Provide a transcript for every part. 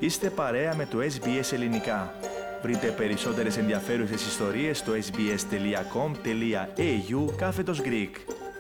Είστε παρέα με το SBS Ελληνικά. Βρείτε περισσότερες ενδιαφέρουσες ιστορίες στο sbs.com.au/Greek.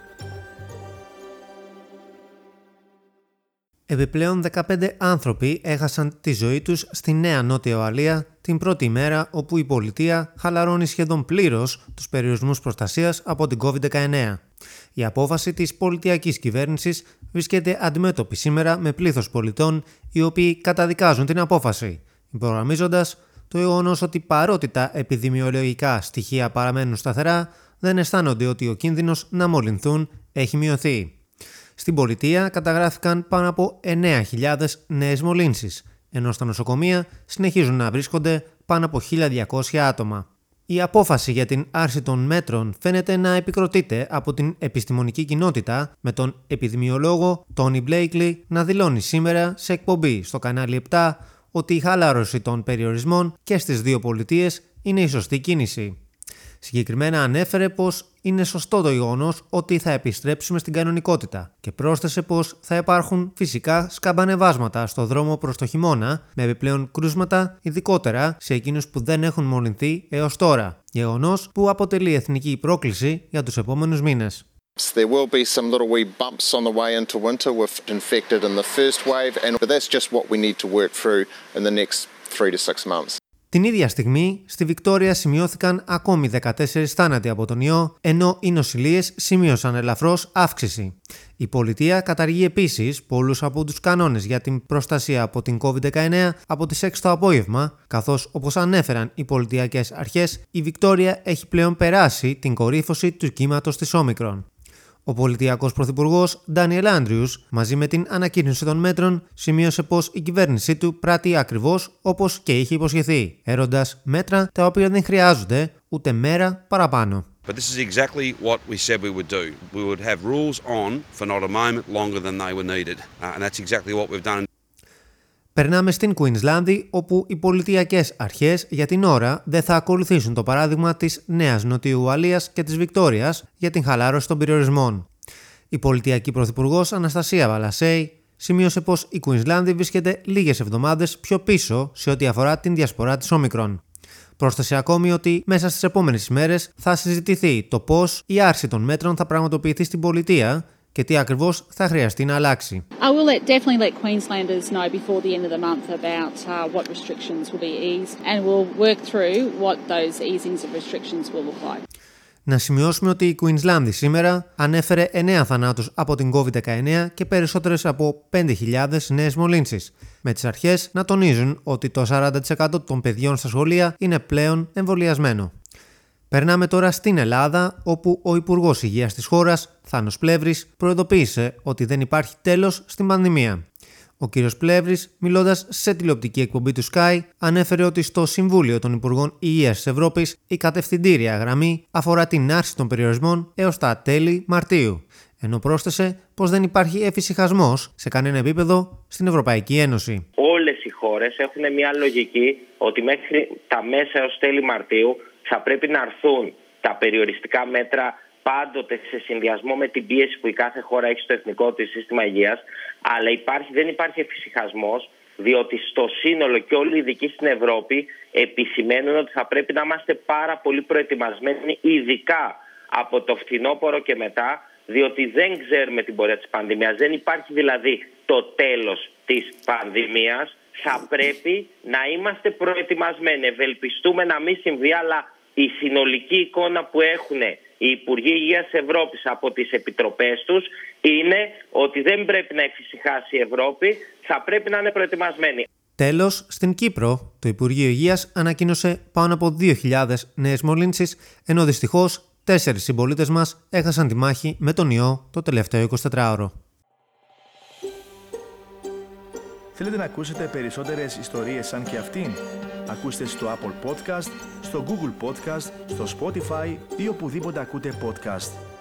Επιπλέον 15 άνθρωποι έχασαν τη ζωή τους στη Νέα Νότια Ουαλία την πρώτη ημέρα όπου η πολιτεία χαλαρώνει σχεδόν πλήρως τους περιορισμούς προστασίας από την COVID-19. Η απόφαση της πολιτιακής κυβέρνησης βρίσκεται αντιμέτωπη σήμερα με πλήθος πολιτών οι οποίοι καταδικάζουν την απόφαση, υπογραμμίζοντας το γεγονός ότι παρότι τα επιδημιολογικά στοιχεία παραμένουν σταθερά, δεν αισθάνονται ότι ο κίνδυνος να μολυνθούν έχει μειωθεί. Στην πολιτεία καταγράφηκαν πάνω από 9.000 νέες μολύνσεις, ενώ στα νοσοκομεία συνεχίζουν να βρίσκονται πάνω από 1.200 άτομα. Η απόφαση για την άρση των μέτρων φαίνεται να επικροτείται από την επιστημονική κοινότητα, με τον επιδημιολόγο Τόνι Μπλέικλι να δηλώνει σήμερα σε εκπομπή στο κανάλι 7 ότι η χαλάρωση των περιορισμών και στις δύο πολιτείες είναι η σωστή κίνηση. Συγκεκριμένα ανέφερε πως είναι σωστό το γεγονός ότι θα επιστρέψουμε στην κανονικότητα και πρόσθεσε πως θα υπάρχουν φυσικά σκαμπανεβάσματα στο δρόμο προς το χειμώνα με επιπλέον κρούσματα, ειδικότερα σε εκείνους που δεν έχουν μολυνθεί έως τώρα, γεγονός που αποτελεί εθνική πρόκληση για τους επόμενους μήνες. There will be some little wee bumps on the way into winter with infected in the first wave, but that's just what we need to work through in the next 3 to 6 months. Την ίδια στιγμή, στη Βικτόρια σημειώθηκαν ακόμη 14 θάνατοι από τον ιό, ενώ οι νοσηλείες σημείωσαν ελαφρώς αύξηση. Η πολιτεία καταργεί επίσης πολλούς από τους κανόνες για την προστασία από την COVID-19 από τις 6 το απόγευμα, καθώς όπως ανέφεραν οι πολιτιακές αρχές, η Βικτόρια έχει πλέον περάσει την κορύφωση του κύματος της Όμικρον. Ο πολιτιακός πρωθυπουργός Ντάνιελ Άντριους, μαζί με την ανακοίνωση των μέτρων, σημείωσε πως η κυβέρνησή του πράττει ακριβώς όπως και είχε υποσχεθεί, έροντας μέτρα τα οποία δεν χρειάζονται ούτε μέρα παραπάνω. But this is exactly what we said we would do. We would have rules on for not a moment longer than they were needed. And that's exactly what we've done. Περνάμε στην Κουινσλάνδη, όπου οι πολιτιακές αρχές για την ώρα δεν θα ακολουθήσουν το παράδειγμα της Νέας Νοτιού Ουαλίας και της Βικτόριας για την χαλάρωση των περιορισμών. Η πολιτιακή πρωθυπουργός Αναστασία Βαλασέη σημείωσε πως η Κουινσλάνδη βρίσκεται λίγες εβδομάδες πιο πίσω σε ό,τι αφορά την διασπορά της Όμικρον. Πρόσθεσε ακόμη ότι μέσα στις επόμενες ημέρες θα συζητηθεί το πώς η άρση των μέτρων θα πραγματοποιηθεί στην πολιτεία και τι ακριβώς θα χρειαστεί να αλλάξει. I will definitely let Queenslanders know before the end of the month about what restrictions will be eased and we'll work through what those easings of restrictions will look like. Να σημειώσουμε ότι η Κουινσλάνδη σήμερα ανέφερε 9 θανάτους από την COVID-19 και περισσότερες από 5.000 νέες μολύνσεις, με τις αρχές να τονίζουν ότι το 40% των παιδιών στα σχολεία είναι πλέον εμβολιασμένο. Περνάμε τώρα στην Ελλάδα, όπου ο Υπουργός Υγείας της χώρας, Θάνος Πλεύρης, προειδοποίησε ότι δεν υπάρχει τέλος στην πανδημία. Ο κ. Πλεύρης, μιλώντας σε τηλεοπτική εκπομπή του Sky, ανέφερε ότι στο Συμβούλιο των Υπουργών Υγείας της Ευρώπης η κατευθυντήρια γραμμή αφορά την άρση των περιορισμών έως τα τέλη Μαρτίου, ενώ πρόσθεσε πως δεν υπάρχει εφησυχασμός σε κανένα επίπεδο στην Ευρωπαϊκή Ένωση. Όλες οι χώρες έχουν μια λογική ότι μέχρι τα μέσα έως τέλη Μαρτίου θα πρέπει να αρθούν τα περιοριστικά μέτρα πάντοτε σε συνδυασμό με την πίεση που η κάθε χώρα έχει στο εθνικό της σύστημα υγείας, αλλά δεν υπάρχει εφησυχασμός, διότι στο σύνολο και όλοι οι ειδικοί στην Ευρώπη επισημαίνουν ότι θα πρέπει να είμαστε πάρα πολύ προετοιμασμένοι, ειδικά από το φθινόπωρο και μετά, διότι δεν ξέρουμε την πορεία της πανδημίας. Δεν υπάρχει δηλαδή το τέλος της πανδημίας. Θα πρέπει να είμαστε προετοιμασμένοι. Ευελπιστούμε να μην συμβεί, αλλά η συνολική εικόνα που έχουν οι Υπουργοί Υγείας της Ευρώπης από τις επιτροπές τους είναι ότι δεν πρέπει να εφησυχάσει η Ευρώπη, θα πρέπει να είναι προετοιμασμένοι. Τέλος, στην Κύπρο, το Υπουργείο Υγείας ανακοίνωσε πάνω από 2.000 νέες μολύνσεις, ενώ δυστυχώς 4 συμπολίτες μας έχασαν τη μάχη με τον ιό το τελευταίο 24ωρο. Θέλετε να ακούσετε περισσότερες ιστορίες σαν και αυτήν? Ακούστε στο Apple Podcast, στο Google Podcast, στο Spotify ή οπουδήποτε ακούτε podcast.